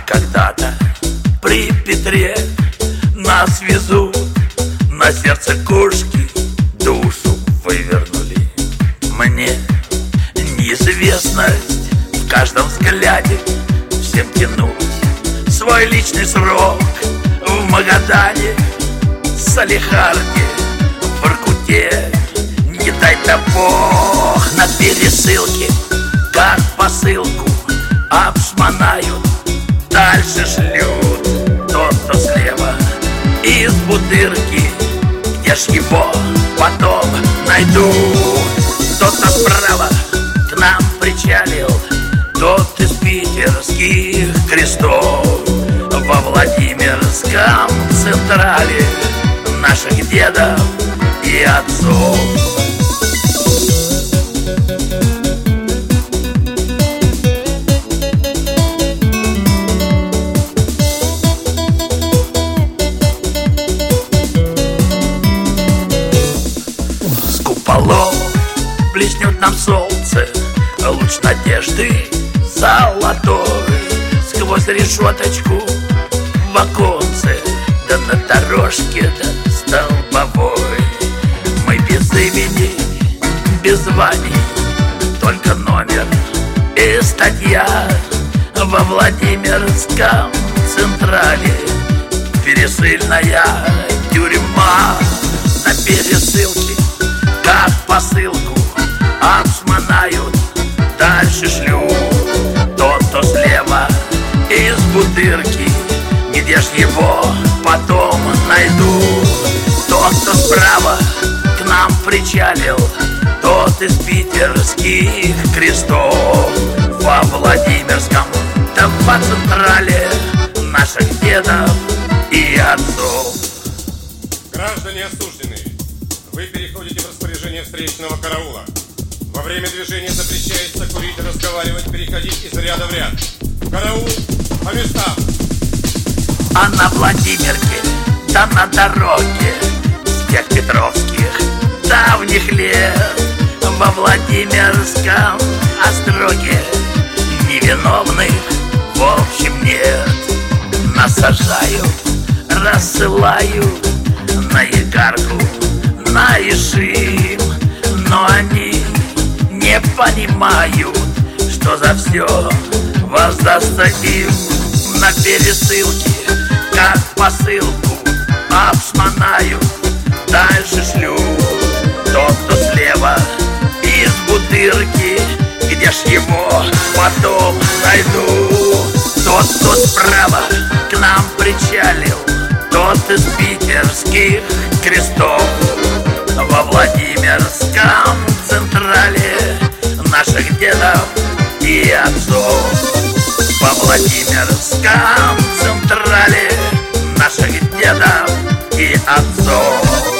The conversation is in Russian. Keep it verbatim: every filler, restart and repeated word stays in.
когда-то при Петре нас везут, на сердце кошки душу вывернули. Мне неизвестность в каждом взгляде всем тянулась. Свой личный срок в Магадане, Салехарде, в Воркуте. Не дай-то Бог на пересылке, как посылку обшмонают, дальше шлют тот, кто слева из бутырки. Где ж его потом найдут? Тот, кто справа к нам причалил, тот из питерских крестов. Во Владимирском централе наших дедов и отцов. С куполов блеснет нам солнце, луч надежды золотой. Сквозь решеточку в оконце, да на дорожке, да столбовой. Мы без имени, без званий, только номер и статья. Во Владимирском централе пересыльная тюрьма. На пересылке, как посылку обшмонают, дальше шлют тот, кто слева из бутырки. Где ж его потом найдут? Тот, кто справа к нам причалил, тот из питерских крестов. Во Владимирском, да по централе наших дедов и отцов. Граждане осужденные, вы переходите в распоряжение встречного караула. Во время движения запрещается курить и разговаривать, переходить из ряда в ряд. Караул, по местам! А на Владимирке, да на дороге с тех петровских давних лет, во Владимирском остроге невиновных в общем нет. Нас сажают, рассылают на Игарку, на Ишим, но они не понимают, что за все воздастся им. На пересылке, как посылку обшмонают, дальше шлют тот, кто слева из бутырки. Где ж его потом найдут? Тот, кто справа к нам причалил, тот из питерских крестов. Во Владимирском централе наших дедов и отцов. Во Владимирском централе наших дедов и отцов.